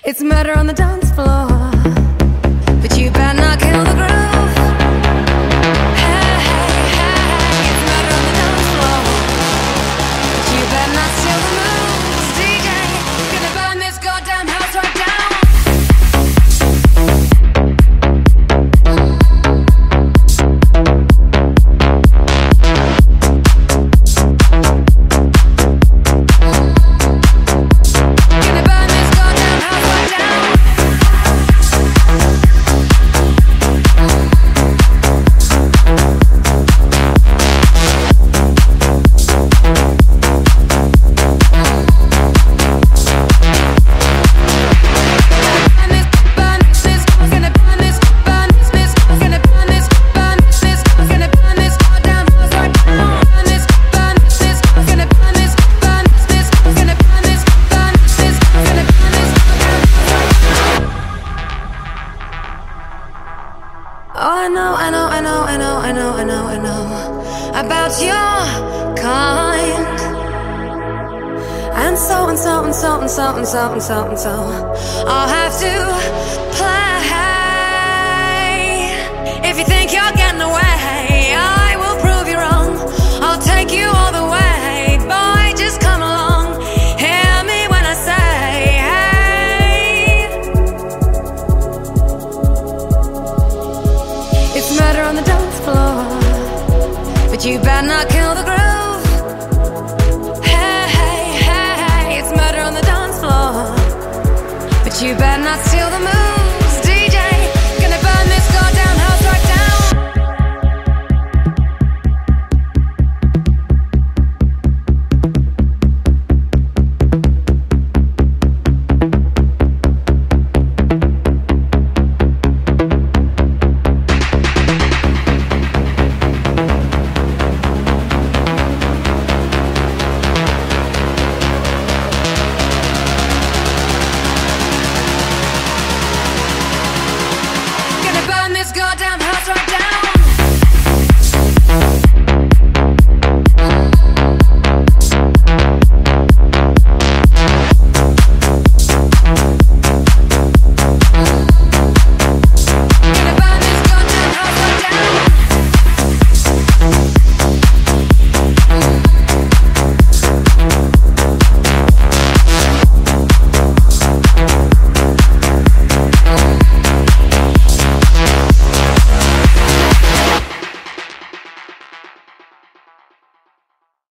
It's murder on the dance floor, but you better not kill the groove. Hey, hey, hey, it's murder on the dance floor, but you better not steal the moves. DJ, gonna burn this goddamn house right down. Oh, I know about your kind. And so I'll have to play. If you think you're getting away, I will prove you wrong. I'll take you all the way. Boy, just come along. Hear me when I say, hey. It's murder on the dance floor, but you better not kill the groove. Hey, hey, hey, hey, it's murder on the dance floor, but you better not steal the mood.